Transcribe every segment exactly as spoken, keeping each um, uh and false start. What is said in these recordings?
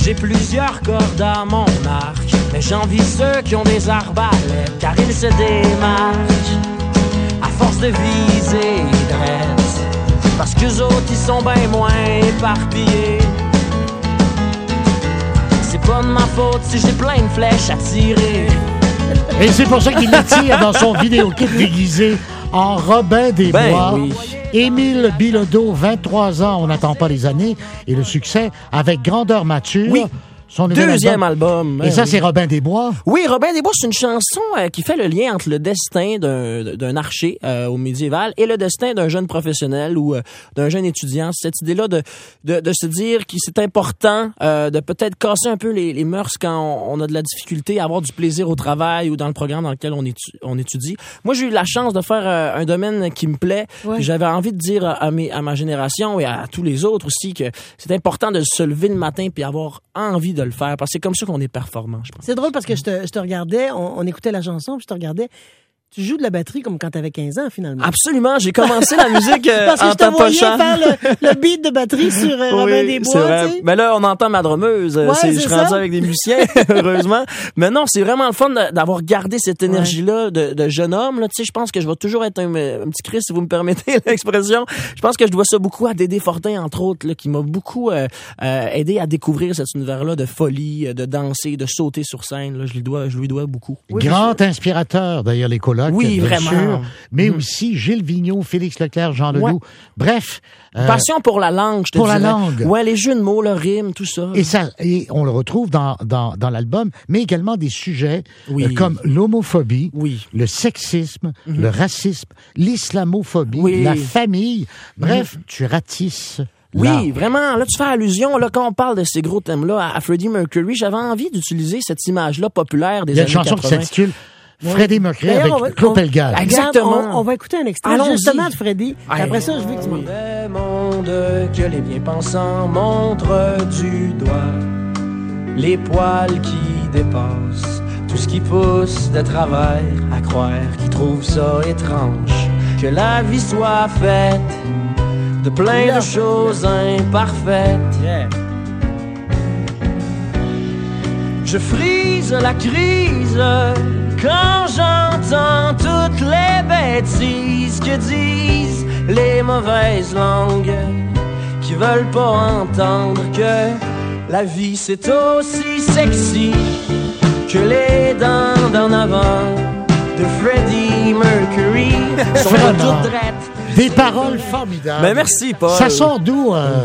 J'ai plusieurs cordes à mon arc, mais j'envie ceux qui ont des arbalètes, car ils se démarquent à force de viser dresse, parce qu'eux autres ils sont bien moins éparpillés. C'est pas de ma faute si j'ai plein de flèches à tirer. Et c'est pour ça qu'il l'attire dans son vidéoclip déguisé en Robin des ben Bois. Oui. Émile Bilodeau, vingt-trois ans, on n'attend pas les années, et le succès avec Grandeur Mature. Oui. Son Deuxième album. album. Et ça, oui. c'est Robin des Bois? Oui, Robin des Bois, c'est une chanson euh, qui fait le lien entre le destin d'un, d'un archer euh, au médiéval et le destin d'un jeune professionnel ou euh, d'un jeune étudiant. Cette idée-là de, de, de se dire que c'est important euh, de peut-être casser un peu les, les mœurs quand on, on a de la difficulté à avoir du plaisir au travail ou dans le programme dans lequel on, étu, on étudie. Moi, j'ai eu la chance de faire euh, un domaine qui me plaît. Ouais. J'avais envie de dire à, mes, à ma génération et à tous les autres aussi que c'est important de se lever le matin puis avoir envie de le faire parce que c'est comme ça qu'on est performant, je pense. C'est drôle parce que je te, je te regardais, on, on écoutait la chanson, puis je te regardais. Tu joues de la batterie comme quand t'avais quinze ans, finalement. Absolument. J'ai commencé la musique euh, parce que en je te voyais tapochant. faire le, le beat de batterie sur euh, oui, Robin des Bois, c'est vrai. tu sais. Mais là, on entend ma drummeuse. Ouais, c'est, c'est je suis ça. rendu avec des musiciens, heureusement. Mais non, c'est vraiment le fun de, d'avoir gardé cette énergie-là ouais. de, de jeune homme. Là. Tu sais, je pense que je vais toujours être un, un petit Chris, si vous me permettez l'expression. Je pense que je dois ça beaucoup à Dédé Fortin, entre autres, là, qui m'a beaucoup euh, euh, aidé à découvrir cet univers-là de folie, de danser, de sauter sur scène. Là. Je lui dois, je lui dois beaucoup. Oui, Grand inspirateur, d'ailleurs, les colocs. Oui, bien vraiment. Sûr, mais mmh. aussi Gilles Vigneault, Félix Leclerc, Jean Leloup. Ouais. Bref. Euh, Passion pour la langue, je te Pour dirais. la langue. Ouais, les jeux de mots, le rime, tout ça. Et ça, et on le retrouve dans, dans, dans l'album, mais également des sujets oui. euh, comme l'homophobie, oui. le sexisme, mmh. le racisme, l'islamophobie, oui. la famille. Bref, mmh. tu ratisses. Oui, là. vraiment. Là, tu fais allusion, là, quand on parle de ces gros thèmes-là, à, à Freddie Mercury, j'avais envie d'utiliser cette image-là populaire des années quatre-vingts. Il y a une chanson qui s'intitule Oui. Freddie Mercury avec va, Claude Pelgalt. Exactement. On, on va écouter un extrait Allons-y. justement de Freddie. Aïe. Après ça, je veux que tu m'en... Des mondes que les bien-pensants montrent du doigt, les poils qui dépassent, tout ce qui pousse de travers à croire, qui trouvent ça étrange, que la vie soit faite de plein yeah. de choses imparfaites. Yeah. Je frise la crise quand j'entends toutes les bêtises que disent les mauvaises langues qui veulent pas entendre que la vie c'est aussi sexy que les dents d'en avant de Freddie Mercury sont toutes drettes. Des paroles formidables. Ben merci, Paul. Ça sort d'où? Euh,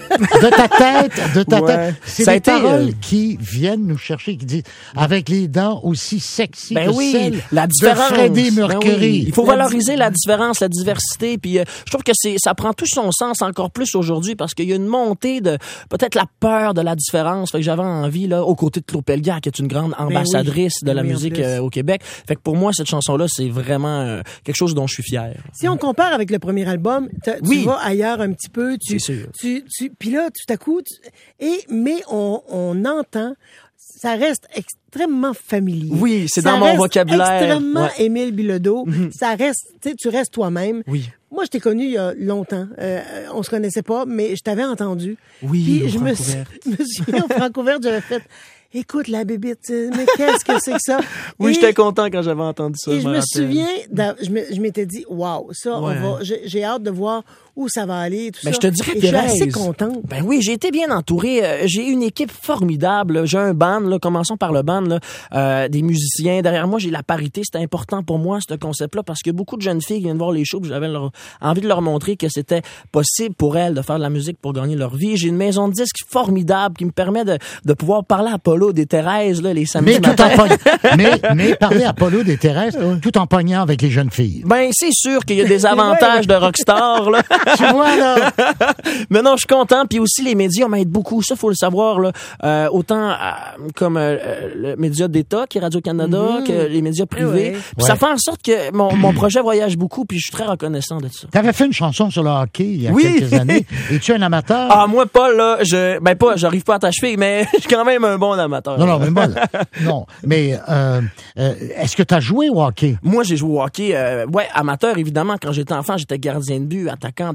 de ta tête, de ta ouais. tête. C'est ça des été, paroles euh... qui viennent nous chercher, qui disent avec les dents aussi sexy ben que oui, celles la différence. de Freddie Mercury. Ben oui. Il faut valoriser la différence, la diversité. Puis euh, je trouve que c'est, ça prend tout son sens encore plus aujourd'hui parce qu'il y a une montée de peut-être la peur de la différence. Fait que j'avais envie là, aux côtés de Claude Pelgalt, qui est une grande ambassadrice oui. de la oui, musique euh, au Québec. Fait que pour moi, cette chanson-là, c'est vraiment euh, quelque chose dont je suis fier. Si on compare avec le premier album, tu oui. vas ailleurs un petit peu, tu, c'est sûr. tu, tu, puis là, tout à coup, tu, et mais on, on entend, ça reste extrêmement familier. Oui, c'est ça dans mon vocabulaire. Extrêmement ouais. Émile Bilodeau. Mm-hmm. Ça reste, tu sais, tu restes toi-même. Oui. Moi, je t'ai connu il y a longtemps. Euh, on se connaissait pas, mais je t'avais entendu. Oui. Puis je me suis, je me souviens au Francouverte, j'avais fait. Écoute, la bébite, mais qu'est-ce que c'est que ça? Oui, et, j'étais content quand j'avais entendu ça. Et je je me, me souviens, je, me, je m'étais dit, waouh, ça, ouais. on va, j'ai, j'ai hâte de voir où ça va aller, tout ben, ça. Je te dirais et que je suis assez contente. Ben oui, j'ai été bien entouré. J'ai une équipe formidable. J'ai un band, là, commençons par le band, là, euh, des musiciens. Derrière moi, j'ai la parité. C'était important pour moi, ce concept-là, parce que beaucoup de jeunes filles qui viennent voir les shows, j'avais leur, envie de leur montrer que c'était possible pour elles de faire de la musique pour gagner leur vie. J'ai une maison de disques formidable qui me permet de, de pouvoir parler à Apollo des Thérèses, là, les samedis mais, tout en pogn... mais, mais parler à Apollo des Thérèses, tout en pognant avec les jeunes filles. Ben, c'est sûr qu'il y a des avantages de rockstar, là. Tu vois, là. Mais non, je suis content. Puis aussi, les médias m'aident beaucoup. Ça, faut le savoir, là. Euh, autant euh, comme euh, le média d'État, qui est Radio-Canada, mm-hmm. que les médias privés. Oui. Puis ouais. ça fait en sorte que mon, mon projet voyage beaucoup, puis je suis très reconnaissant de ça. T'avais fait une chanson sur le hockey il y a oui. quelques années. Es-tu un amateur? Ah, moi, Paul, là, je, ben pas, j'arrive pas à t'achever, mais je suis quand même un bon amateur. Non, non, mais bon, non. Mais, euh, euh, est-ce que t'as joué au hockey? Moi, j'ai joué au hockey, euh, ouais, amateur, évidemment. Quand j'étais enfant, j'étais gardien de but, attaquant,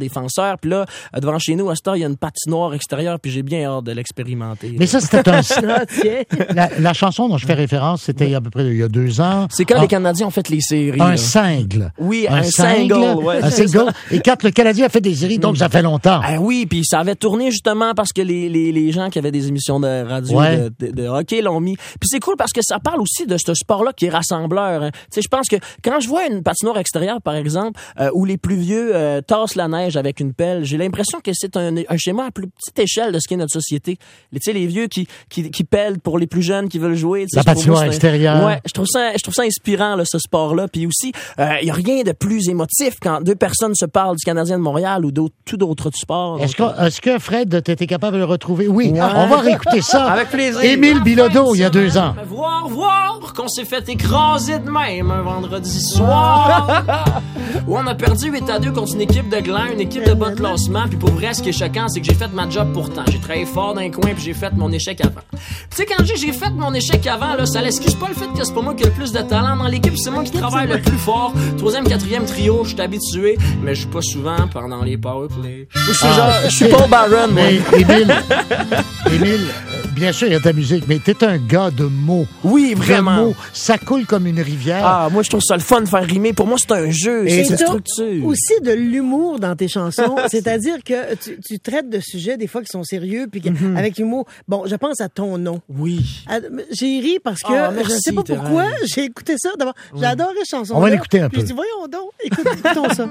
défenseur. Puis là, devant chez nous, à cette heure, il y a une patinoire extérieure, puis j'ai bien hâte de l'expérimenter. Mais ça, c'était un... Ah, tiens. la, la chanson dont je fais référence, c'était à peu près il y a deux ans. C'est quand Ah, les Canadiens ont fait les séries. un là. single. Oui, un, un single. Ouais, un single. Et quand le Canadien a fait des séries, donc ça fait longtemps. Ah oui, puis ça avait tourné justement parce que les, les, les gens qui avaient des émissions de radio, Ouais. de, de, de hockey l'ont mis. Puis c'est cool parce que ça parle aussi de ce sport-là qui est rassembleur. Hein. Tu sais, je pense que quand je vois une patinoire extérieure, par exemple, euh, où les plus vieux euh, tassent la neige avec une pelle, j'ai l'impression que c'est un, un schéma à plus petite échelle de ce qu'est notre société. Tu sais, les vieux qui, qui, qui pèlent pour les plus jeunes qui veulent jouer. La patinoire extérieure. Ouais, je trouve ça, je trouve ça inspirant là, ce sport-là. Puis aussi, il euh, y a rien de plus émotif quand deux personnes se parlent du Canadien de Montréal ou d'autres, tout d'autres sports. Est-ce Donc, que, est-ce que Fred, t'étais capable de le retrouver? Oui. Ouais. On va réécouter ça. Avec plaisir. Émile Bilodeau, il y a deux ans. Voir, voir qu'on s'est fait écraser de même un vendredi soir. Où on a perdu huit à deux contre une équipe de glands, une équipe de bas de classement. Puis pour vrai, ce qui est choquant, c'est que j'ai fait ma job pourtant. J'ai travaillé fort dans un coin puis j'ai fait mon échec avant. Tu sais, quand j'ai, j'ai fait mon échec avant, là, ça l'excuse pas le fait que c'est pas moi qui ai le plus de talent dans l'équipe, c'est moi qui travaille le plus fort. Troisième, quatrième trio, je suis habitué, mais je joue pas souvent pendant les powerplays. Je suis Ah, genre, je suis Paul Barron, moi. Mais Émile, Émile, euh, bien sûr, il y a ta musique, mais t'es un gars de mots. Oui, De vraiment. mots. Ça coule comme une rivière. Ah, moi, je trouve ça le fun de faire rimer. Pour moi, c'est un jeu, Et c'est une t'as structure. aussi de l'humour dans tes chansons, c'est-à-dire que tu, tu traites de sujets des fois qui sont sérieux, puis que- Mm-hmm. avec humour. Bon, je pense à Ton nom. Oui. À- J'ai ri parce que Ah, je merci, ne sais pas pourquoi, Thérèse. j'ai écouté ça. D'abord, j'ai adoré cette chanson. On va l'écouter un Puis peu. je dis, voyons donc, écoute, écoutons ça.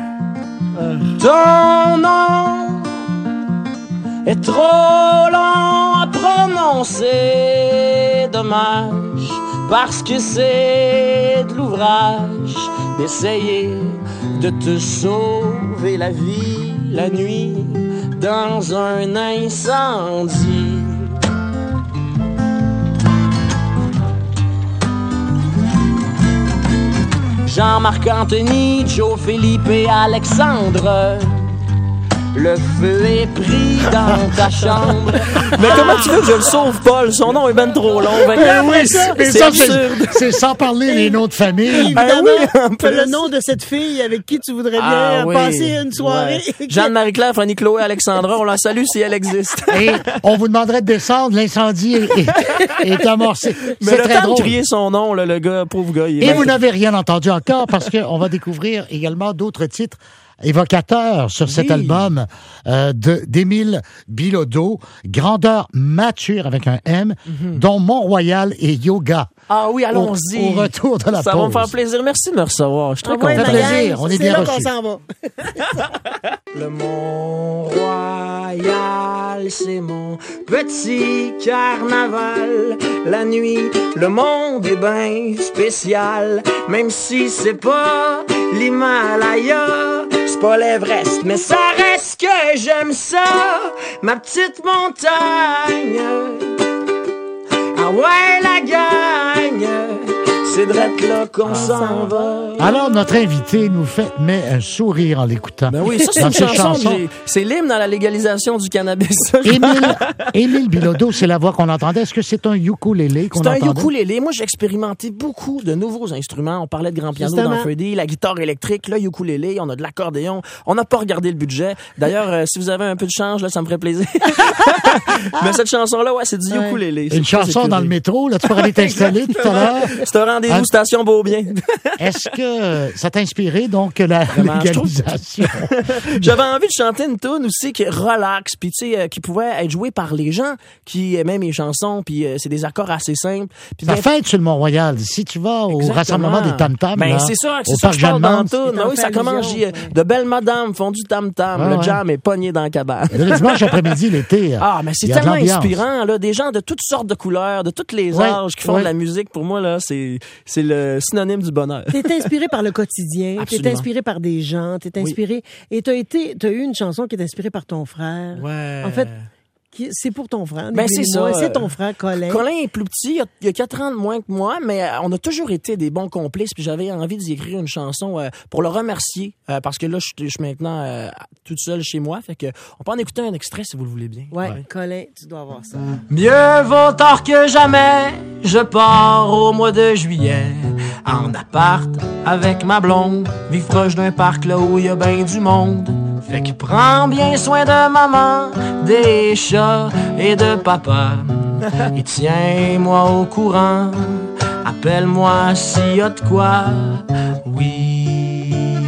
Ton nom est trop long à prononcer. Dommage, parce que c'est de l'ouvrage d'essayer de te sauver la vie la nuit dans un incendie. Jean-Marc Anthony, Joe Philippe et Alexandre. Le feu est pris dans ta chambre. Mais comment tu veux que je le sauve, Paul? Son nom est ben trop long. Ben, oui, mais c'est ça, absurde. c'est, c'est sans parler des noms de famille. Évidemment, oui, en t'as plus. le nom de cette fille avec qui tu voudrais bien Ah, oui. passer une soirée. Ouais. Jeanne-Marie-Claire, Fanny Chloé, Alexandra, on la salue si elle existe. Et on vous demanderait de descendre, l'incendie est, est, est amorcé. Mais C'est le très temps de drôle. crier son nom, là, le gars, pauvre gars, il est Et mal- vous n'avez rien entendu encore parce qu'on va découvrir également d'autres titres évocateurs sur cet Oui. album euh, de d'Émile Bilodeau, Grandeur mature avec un M, dont Mont-Royal et Yoga. Ah oui, Au, allons-y. au retour de la Ça pause. va me faire plaisir. Merci de me recevoir. Je suis très Ah ouais, content. fait ma gang, plaisir, on est c'est bien là reçus. qu'on s'en va. Le Mont-Royal, c'est mon petit carnaval. La nuit, le monde est bien spécial. Même si c'est pas l'Himalaya, c'est pas l'Everest, mais ça reste que j'aime ça. Ma petite montagne. Ah ouais, la gagne. C'est drette là qu'on s'en va. Alors, notre invité nous fait met un sourire en l'écoutant. Ben oui, ça, c'est Dans une ses chanson. chansons. que j'ai- C'est l'hymne à la légalisation du cannabis. ça, je Émile, Émile Bilodeau, c'est la voix qu'on entendait. Est-ce que c'est un ukulélé qu'on C'est un entendait? ukulélé. Moi, j'ai expérimenté beaucoup de nouveaux instruments. On parlait de grand piano Justement. dans Freddy, la guitare électrique, le ukulélé, on a de l'accordéon. On n'a pas regardé le budget. D'ailleurs, euh, si vous avez un peu de change, là, ça me ferait plaisir. Mais cette chanson-là, ouais, c'est du Ouais. ukulélé. Une C'est pas chanson dans le sécurisé. métro, là, tu pourrais aller t'installer tout à l'heure. C'est un rendez-vous Hein? station Beaubien. Est-ce que ça t'a inspiré, donc, la Vraiment, je trouve- légalisation? J'avais envie de chanter une tune aussi qui est relax, puis tu sais, euh, qui pouvait être jouée par les gens qui aimaient mes chansons, puis euh, c'est des accords assez simples. Puis Ça bien- fête sur le Mont-Royal. Si tu vas au Exactement. rassemblement des tam-tams, Ben, là, c'est ça, c'est au ça parc que je parle dans Jeanne-Mance, tout. C'est Ben en oui, ça fait commence, allusion, j'y- de belles madames font du tam-tam. Ouais, le ouais. jam est pogné dans la cabane. le dimanche après-midi, l'été. Ah, mais c'est il y a de tellement l'ambiance. inspirant, là. Des gens de toutes sortes de couleurs, de tous les Ouais, âges qui font ouais. de la musique. Pour moi, là, c'est, c'est le synonyme du bonheur. T'es inspiré par le quotidien, t'es Absolument. inspiré par des gens, t'es inspiré et t'as été, t'as eu une chanson qui est inspirée par ton frère. Ouais. En fait, qui- c'est pour ton frère. Ben, c'est Dis-moi, ça. C'est ton frère Colin. Colin est plus petit, il a, il a quatre ans de moins que moi, mais euh, on a toujours été des bons complices, puis j'avais envie d'y écrire une chanson euh, pour le remercier, euh, parce que là, je suis- je suis maintenant euh, toute seule chez moi, fait que on peut en écouter un extrait si vous le voulez bien. Ouais, Colin, tu dois avoir ça. Mieux vaut tard que jamais, je pars au mois de juillet, en appart avec ma blonde, vivre proche d'un parc là où il y a ben du monde. Fait que prends bien soin de maman, des chats et de papa. Et tiens-moi au courant, appelle-moi s'il y a de quoi. Oui,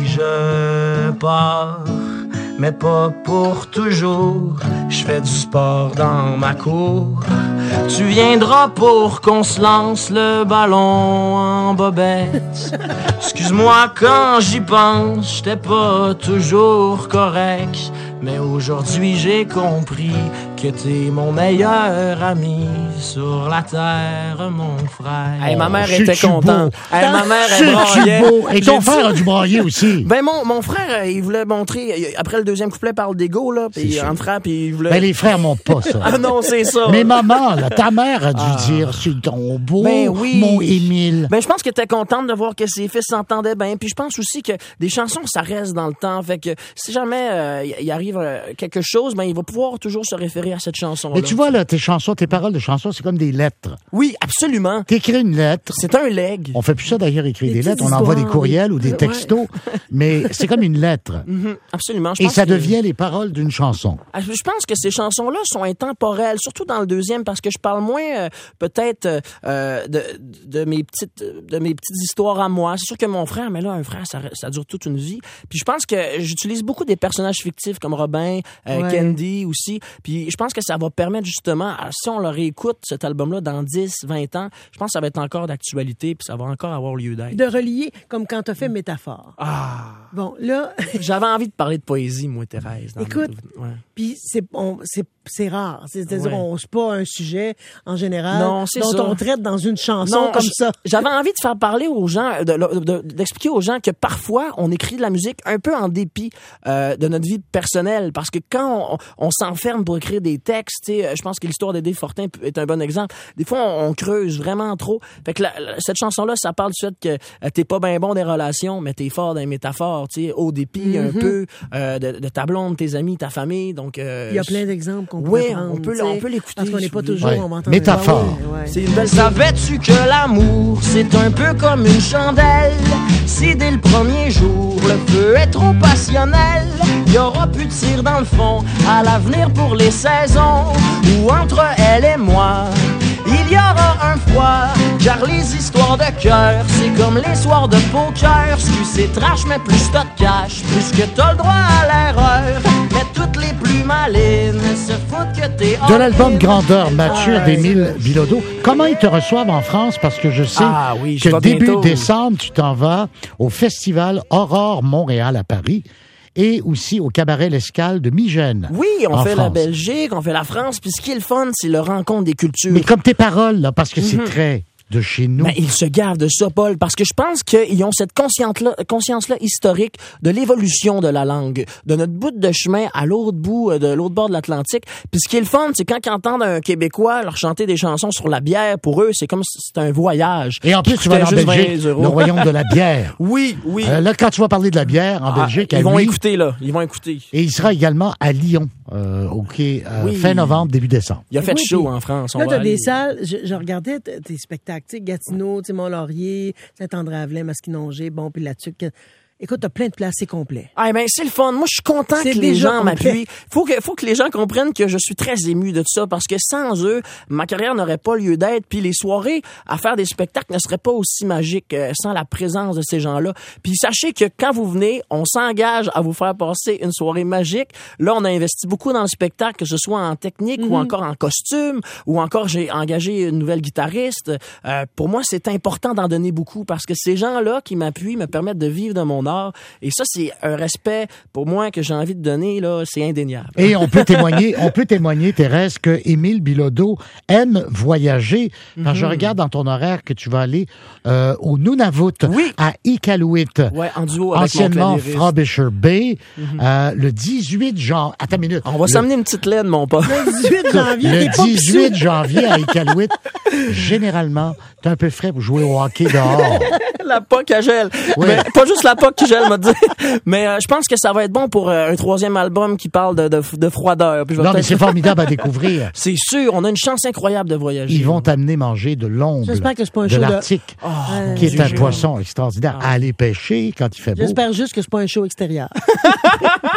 je pars, mais pas pour toujours. Je fais du sport dans ma cour. Tu viendras pour qu'on se lance le ballon en bobette. Excuse-moi quand j'y pense, j'étais pas toujours correct. Mais aujourd'hui j'ai compris que t'es mon meilleur ami sur la terre, mon frère. Hey, ma mère C'est était tu contente. beau. Hey, ma mère, elle C'est-tu braillait. beau? Et ton J'ai frère dit- a dû brailler aussi. Ben mon, mon frère, il voulait montrer, après le deuxième couplet parle d'ego, là, C'est puis sûr. en frère, puis il voulait... Ben, les frères montent pas ça. Ah non, c'est ça. Mais maman, là, ta mère a dû dire, c'est ton beau, Ben oui. mon Émile. Ben, je pense qu'elle était contente de voir que ses fils s'entendaient bien. Puis je pense aussi que des chansons, ça reste dans le temps. Fait que si jamais euh, il arrive euh, quelque chose, ben il va pouvoir toujours se référer à cette chanson-là. Mais tu vois, là, tes chansons, tes paroles de chansons, c'est comme des lettres. Oui, absolument. T'écris une lettre. C'est un leg. On fait plus ça d'ailleurs, écrire Des des lettres. On petites envoie des histoires, courriels des- ou des Ouais. textos. Mais c'est comme une lettre. Mhm, absolument. Je Et pense ça que- devient les paroles d'une chanson. Ah, Je pense que ces chansons-là sont intemporelles, surtout dans le deuxième, parce que je parle moins euh, peut-être euh, de, de mes petites de mes petites histoires à moi. C'est sûr que mon frère, mais là, un frère, ça, ça dure toute une vie. Puis je pense que j'utilise beaucoup des personnages fictifs comme Robin, euh, Ouais. Candy aussi. Puis je pense que ça va permettre justement, à- si on le réécoute, cet album-là, dans dix, vingt ans, je pense que ça va être encore d'actualité, puis ça va encore avoir lieu d'être. De relier, comme quand t'as fait métaphore. Ah! Bon, là, J'avais envie de parler de poésie, moi, Thérèse. dans Écoute, notre- ouais. puis c'est on- c'est c'est rare. C'est-à-dire, Ouais. on c'est pas un sujet, en général, Non, c'est dont ça. on traite dans une chanson Non, comme j- ça. J'avais envie de faire parler aux gens, de- de- d'expliquer aux gens que parfois on écrit de la musique un peu en dépit euh, de notre vie personnelle, parce que quand on, on s'enferme pour écrire des textes, tu sais, je pense que l'histoire d'Aidé Fortin est un bon exemple. Des fois, on, on creuse vraiment trop. Fait que la- la- cette chanson-là, ça parle du fait que euh, t'es pas bien bon des relations, mais t'es fort dans les métaphores, tu sais, au dépit un peu euh, de, de ta blonde, tes amis, ta famille. Donc, euh, Il y a plein d'exemples qu'on oui, peut prendre. on peut tu sais, on peut l'écouter. Parce qu'on n'est si pas vous voulez. toujours... Ouais. On va entendre- Métaphore. Ouais, ouais. C'est une belle... Savais-tu que l'amour, c'est un peu comme une chandelle? Si dès le premier jour, le feu est trop passionnel, il y aura plus de tir dans le fond à l'avenir pour les saisons. Ou entre elle et moi, il y aura un froid, car les histoires de cœur, c'est comme les soirs de poker. Si c'est trash, mais plus t'as de cash, plus que t'as le droit à l'erreur. Mais toutes les plus malines se foutent que t'es... De l'album Grandeur mature Ah, ouais. d'Émile Bilodeau. Comment ils te reçoivent en France? Parce que je sais Ah oui, je que vais début bientôt. décembre, tu t'en vas au Festival Aurore Montréal à Paris et aussi au Cabaret L'Escale de Migène. Oui, on en fait la France. Belgique, on fait la France, puis ce qui est le fun, c'est le rencontre des cultures. Mais comme tes paroles, là, parce que c'est très de chez nous. Ben, ils se gavent de ça, Paul, parce que je pense qu'ils ont cette conscience-là, conscience-là historique de l'évolution de la langue, de notre bout de chemin à l'autre bout, de l'autre bord de l'Atlantique. Puis ce qui est le fun, c'est quand ils entendent un Québécois leur chanter des chansons sur la bière, pour eux, c'est comme si c'était un voyage. Et en plus, qui tu vas aller en coûtait juste Belgique, vingt euros. le royaume de la bière. Oui, oui. Euh, là, quand tu vas parler de la bière en Ah, Belgique, ils à vont lui, écouter, là. Ils vont écouter. et il sera également à Lyon, euh, OK, euh, Oui. fin novembre, début décembre. Il a fait Oui, chaud puis en France. On Là, va t'as aller. des salles, je, je regardais t- tes spectacles, tu sais, Gatineau, tu sais, Mont-Laurier, Saint-André-Avelin, Masquinongé, bon, puis là-dessus. que- Écoute, t'as plein de places, c'est complet. Ah ben c'est le fun. Moi je suis content C'est que les déjà gens complet. m'appuient. Faut que faut que les gens comprennent que je suis très ému de tout ça parce que sans eux, ma carrière n'aurait pas lieu d'être. Puis les soirées à faire des spectacles ne seraient pas aussi magiques euh, sans la présence de ces gens-là. Puis sachez que quand vous venez, on s'engage à vous faire passer une soirée magique. Là, on a investi beaucoup dans le spectacle, que ce soit en technique ou encore en costume ou encore j'ai engagé une nouvelle guitariste. Euh, pour moi, c'est important d'en donner beaucoup parce que ces gens-là qui m'appuient me permettent de vivre de mon art. Et ça, c'est un respect pour moi que j'ai envie de donner, là, c'est indéniable. Et on peut témoigner, on peut témoigner, Thérèse, que Émile Bilodeau aime voyager. Quand je regarde dans ton horaire que tu vas aller euh, au Nunavut, Oui. à Iqaluit, Ouais, en duo avec anciennement mon claviériste. Frobisher Bay, euh, le dix-huit janvier. Attends une minute. On va Le- s'amener une petite laine, mon pote. Le dix-huit janvier, Le t'es pas dix-huit pissou. janvier à Iqaluit, généralement, t'es un peu frais pour jouer au hockey dehors. La P O C, elle gèle. Oui. Mais pas juste la P O C qui gèle, m'a dit. Mais euh, je pense que ça va être bon pour euh, un troisième album qui parle de, de, de froideur. Puis je vais Non, mais peut-être- c'est formidable à découvrir. C'est sûr, on a une chance incroyable de voyager. Ils vont t'amener manger de l'ombre J'espère que c'est pas un de show de- l'Arctique, Ouais. qui est Dieu, un j'ai poisson extraordinaire. À aller pêcher quand il fait beau. J'espère juste que c'est pas un show extérieur.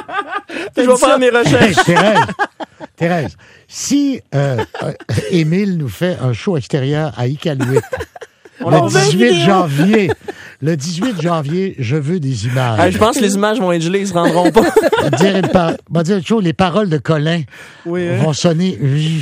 Je vais faire mes recherches. Hey, Thérèse, Thérèse, si euh, euh, Émile nous fait un show extérieur à Iqaluit On le en veut une dix-huit vidéo. janvier, le dix-huit janvier, je veux des images. Ah, je pense que les images vont être gelées, ils se rendront pas. On va dire, une par- on va dire une chose, les paroles de Colin Oui, hein. vont sonner.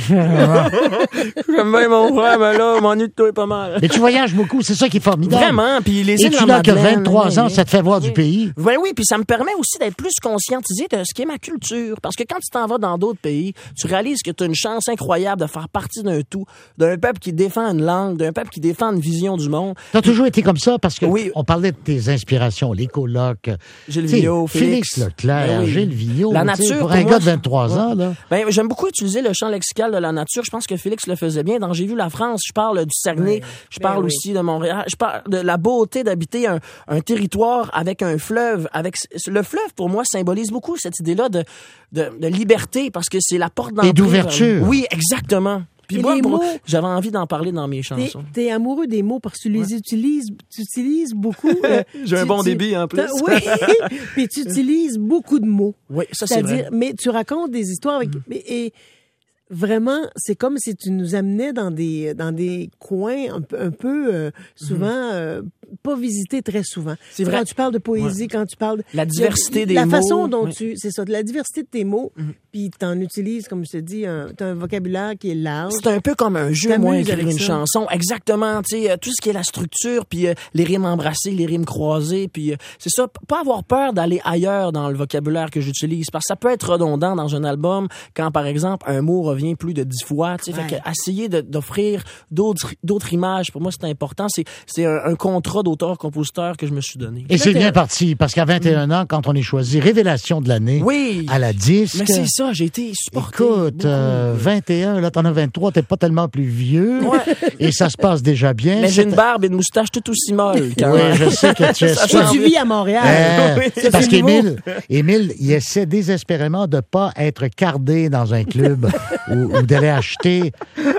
J'aime bien mon frère, mais là, m'ennuie de toi pas mal. Mais tu voyages beaucoup, c'est ça qui est formidable. Vraiment, puis les Et îles tu de la n'as que Madeleine, vingt-trois ans, oui, ça te fait voir oui. du pays. Oui, oui, puis ça me permet aussi d'être plus conscientisé de ce qui est ma culture. Parce que quand tu t'en vas dans d'autres pays, tu réalises que tu as une chance incroyable de faire partie d'un tout, d'un peuple qui défend une langue, d'un peuple qui défend une vision du monde. Tu as toujours été comme ça parce que Oui. on parlait de tes inspirations, les colocs. Gilles Tu sais, Vigneault, Félix Félix. Leclerc, Ben oui. Gilles Vigneault. La tu sais, nature, Pour pour un moi, gars de vingt-trois ouais. ans, là. Ben, j'aime beaucoup utiliser le champ lexical de la nature. Je pense que Félix le faisait bien. Dans J'ai vu la France, je parle du Saguenay, Ouais. je Ben parle oui. aussi de Montréal, je parle de la beauté d'habiter un, un territoire avec un fleuve. Avec le fleuve, pour moi, symbolise beaucoup cette idée-là de, de, de liberté parce que c'est la porte d'entrée. d'ouverture. vers- Oui, exactement. Puis Et moi, les pour- mots- j'avais envie d'en parler dans mes T'es, chansons. t'es amoureux des mots parce que tu les utilises, tu utilises beaucoup. euh, J'ai un tu- bon tu- débit, en plus. t'as- Oui, puis tu utilises beaucoup de mots. Oui, ça c'est vrai. C'est-à-dire, mais tu racontes des histoires avec, mais- et vraiment, c'est comme si tu nous amenais dans des dans des coins un peu, un peu euh, souvent euh, pas visités très souvent. C'est vrai. Quand tu parles de poésie, quand tu parles La diversité des la mots. façon dont Oui. tu, c'est ça, de la diversité de tes mots, puis t'en utilises, comme je te dis, un, t'as un vocabulaire qui est large. C'est un peu comme un jeu, T'amuses moi, écrire avec une ça. chanson. Exactement, tu sais, euh, tout ce qui est la structure, puis euh, les rimes embrassées, les rimes croisées, puis euh, c'est ça, p- pas avoir peur d'aller ailleurs dans le vocabulaire que j'utilise, parce que ça peut être redondant dans un album quand, par exemple, un mot revient plus de dix fois, tu sais, Ouais. fait que essayer de- d'offrir d'autres d'autres images, pour moi, c'est important. C'est c'est un, un contrat d'auteur-compositeur que je me suis donné. Et c'est t'es- bien parti, parce qu'à vingt et un ans, quand on est choisi Révélation de l'année Oui, à la disque. mais c'est ça, j'ai été supporté. Écoute, beaucoup. euh, vingt et un, là, t'en as vingt-trois, t'es pas tellement plus vieux. Ouais. Et ça se passe déjà bien. Mais j'ai une C'est- barbe et une moustache tout aussi molle. quand Oui, même. je sais que tu es Ça ça. Et tu vis à Montréal. Eh, Oui, c'est parce ce niveau. qu'Émile, Émile, il essaie désespérément de pas être cardé dans un club ou, ou d'aller acheter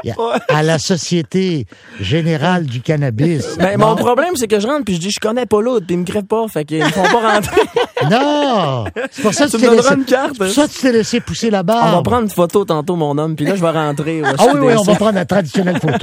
à la Société Générale du Cannabis. Ben, Non. mon problème, c'est que je rentre puis je dis je connais pas l'autre, puis ils me crèvent pas, fait qu'ils me font pas rentrer. Non! C'est pour ça que Tu tu me t'es donneras laissé, une carte. c'est pour ça que tu t'es laissé pousser la On barbe. va prendre une photo tantôt, mon homme, puis là, je vais rentrer. Ah oui, oui, on va prendre la traditionnelle photo.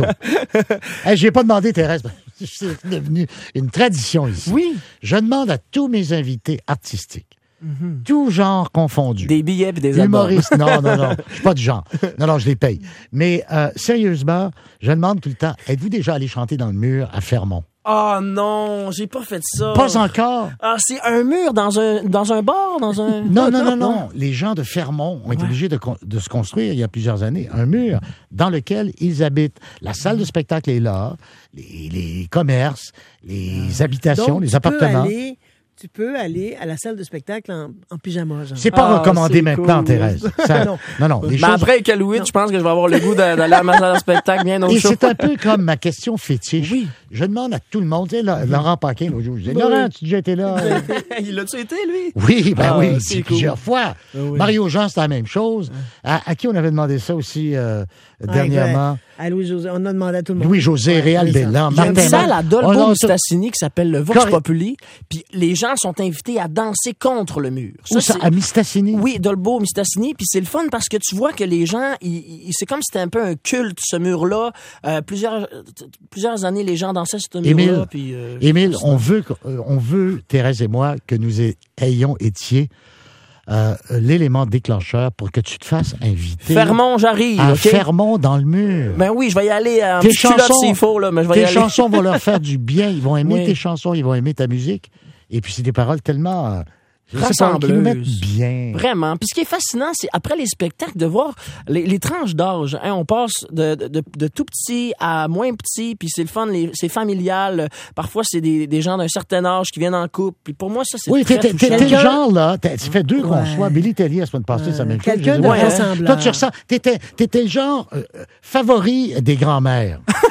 Hey, j'ai pas demandé, Thérèse. C'est devenu une tradition ici. Oui. Je demande à tous mes invités artistiques, tous genres confondus, Des billets puis des albums. humoristes, non, non, non, je suis pas du genre. Non, non, je les paye. Mais euh, sérieusement, je demande tout le temps, êtes-vous déjà allé chanter dans le mur à Fermont? Ah non, j'ai pas fait ça. Pas encore. Ah, c'est un mur dans un dans un bar, dans un. Non, non, non, non. Les gens de Fermont ont été obligés de, con- de se construire il y a plusieurs années un mur dans lequel ils habitent. La salle de spectacle est là, les, les commerces, les habitations, Donc, les tu appartements. Peux aller, tu peux aller à la salle de spectacle en, en pyjama, genre. C'est pas Ah, recommandé c'est maintenant, cool. Thérèse. Ça- non, Non. non, les Mais choses. après Iqaluit, je pense que je vais avoir le goût d'a- d'aller à ma salle de spectacle bien au Et chaud. c'est un peu comme ma question fétiche. Oui. Je demande à tout le monde, tu sais, là, Laurent Paquin, l'autre jour, je dis, Laurent, tu as déjà été là? Il l'a-tu été, lui? Oui, ben Ah, oui, c'est c'est cool. plusieurs fois. oui. Mario Jean, c'est la même chose. À, à qui on avait demandé ça aussi euh, Ouais, dernièrement? ouais. À Louis-José, on a demandé à tout le monde. Louis-José, Ouais, Réal c'est ça. Bélan, Il y a une Martin salle Matt. à Dolbeau Oh non, ça- Mistassini qui s'appelle le Vox Correct. Populi, puis les gens sont invités à danser contre le mur. Où ça? c'est- À Mistassini? Oui, Dolbeau, Mistassini, puis c'est le fun parce que tu vois que les gens, ils- ils- c'est comme si c'était un peu un culte, ce mur-là. Euh, plusieurs, t- plusieurs années, les gens dansaient sur ce Émile, mur-là. Puis, euh, Émile, on veut, que- euh, on veut, Thérèse et moi, que nous ay- ayons étié euh, l'élément déclencheur pour que tu te fasses inviter Fermont, j'arrive, à OK? Fermont dans le mur. Ben oui, je vais y aller en Tes petite culotte chansons- s'il faut, là, mais je vais y Tes aller. chansons vont leur faire du bien. Ils vont aimer Oui. tes chansons, ils vont aimer ta musique. Et puis, c'est des paroles tellement... euh, je sais pas, qui nous Rassembleuses. mettent bien. Vraiment. Puis ce qui est fascinant, c'est après les spectacles de voir les, les tranches d'âge. Hein, on passe de, de, de tout petit à moins petit, puis c'est le fun, les- c'est familial. Parfois, c'est des, des gens d'un certain âge qui viennent en couple. Puis pour moi, ça, c'est Oui, très t'es, t'es, t'es touchant. le genre, là. t'as- Ça fait deux qu'on Ouais. soit. Billy Tellier, la semaine passée, c'est la même chose. Quelqu'un Je de veux dire, Ouais, rassembleur. Toi, tu ressens. T'étais, t'étais le genre euh, euh, favori des grands-mères.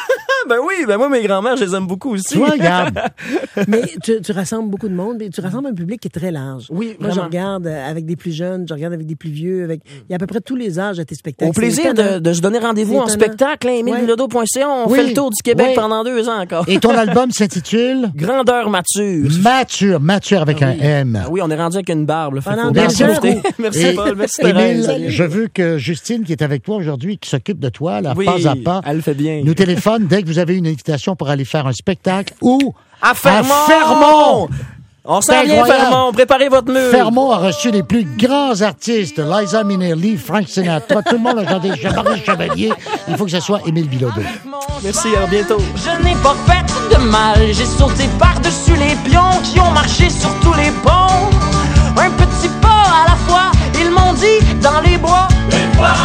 Ben oui, ben moi, mes grands-mères, je les aime beaucoup aussi. Tu vois, regarde. Mais tu, tu rassembles beaucoup de monde, mais tu rassembles un public qui est très large. Oui, Moi, je vraiment. regarde avec des plus jeunes, je regarde avec des plus vieux, avec il y a à peu près tous les âges à tes spectacles. Au plaisir de, de se donner rendez-vous en C'est étonnant. spectacle, hein, émile Ouais. bilodeau point c a. On Oui, fait le tour du Québec oui. pendant deux ans encore. Et ton album s'intitule Grandeur mature. Mature, mature avec Ah un oui. M. Ah oui, on est rendu avec une barbe. Là, fait Pendant faut deux bien Merci ans. profiter. beaucoup. Merci Et- Paul, merci Émile, Thérèse. je veux que Justine, qui est avec toi aujourd'hui, qui s'occupe de toi, là, Oui, pas à pas, elle le fait bien. nous téléphone dès que vous avez une invitation pour aller faire un spectacle ou À Fermont! À Fermont! On s'en C'est vient, incroyable. Fermont. Préparez votre mur. Fermont a reçu les plus grands artistes, Liza Minnelli, Frank Sinatra, tout le monde a chanté Maurice Chevalier. Il faut que ce soit Émile Bilodeau. Merci, à bientôt. Je n'ai pas fait de mal, j'ai sauté par-dessus les pions qui ont marché sur tous les ponts. Un petit pas à la fois, ils m'ont dit dans les bois. Les pas